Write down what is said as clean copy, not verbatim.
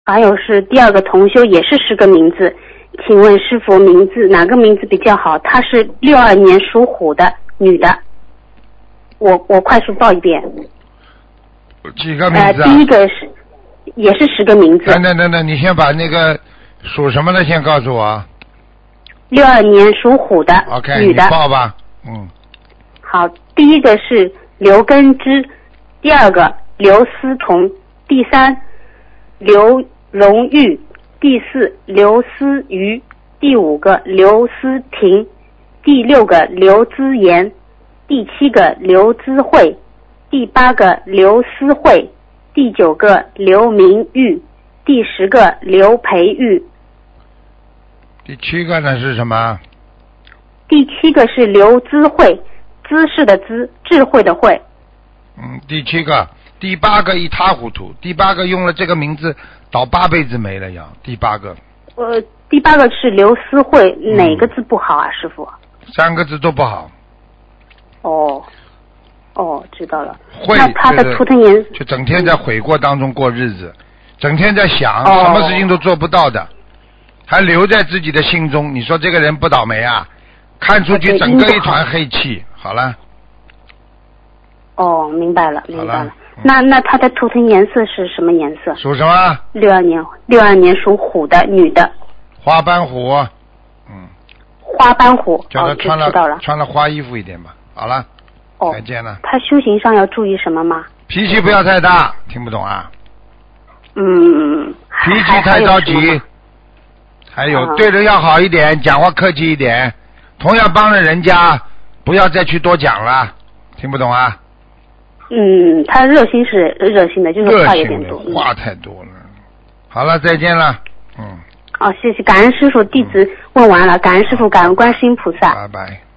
还有是第二个同修也是10个名字，请问师傅哪个名字比较好？她是62年属虎的女的。我快速报一遍。 几个名字啊？ 第一个也是10个名字。 等，你先把那个属什么的先告诉我。 62年属虎的 OK， 女的。 你报吧。 好，第一个是刘根枝，第二个刘思彤，第三刘荣玉，第四刘思瑜，第5个刘思婷，第6个刘姿妍，第7个刘姿慧，第8个刘思慧，第9个刘明玉，第10个刘培玉。 第7个呢是什么？ 第7个是刘姿慧，姿势的姿，智慧的慧。 第7个，第8个一塌糊涂，第8个用了这个名字倒8辈子霉了要。第8个。 第8个是刘思慧，哪个字不好啊，师傅 ？3个字都不好。 知道了。 会， 那他的图腾颜色就整天在悔过当中过日子，整天在想什么事情都做不到的，还留在自己的心中。你说这个人不倒霉啊？看出去整个一团黑气。好了。 明白了。那他的图腾颜色是什么颜色？ 属什么 ？62年属虎的女的。 花斑虎。 花斑虎。 叫他穿了花衣服一点吧。好了。再见了。 他修行上要注意什么吗？ 脾气不要太大，听不懂啊？脾气太着急。还有对人要好一点，讲话客气一点。同样帮了人家，不要再去多讲了，听不懂啊？ 他热心是热心的，就是话有点多。 话太多了。好了，再见了。 谢谢，感恩师傅，弟子问完了，感恩师傅，感恩观世音菩萨。 拜拜。